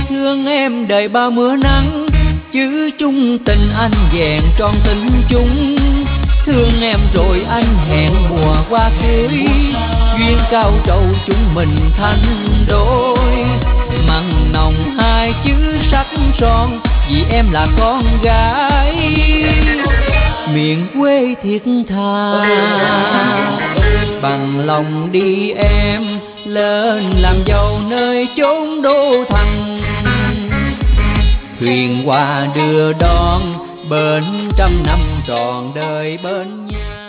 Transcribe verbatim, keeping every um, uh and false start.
thương em đời bao mưa nắng, chứ chung tình anh vẹn tròn tình chung. Thương em rồi anh hẹn mùa hoa cưới, duyên cao trầu chúng mình thành đôi. Mặn nồng hai chữ sắc son, vì em là con gái miền quê thiết tha. Bằng lòng đi em lên làm dâu nơi chốn đô thành, thuyền hoa đưa đón bên trăm năm tròn đời bên nhau.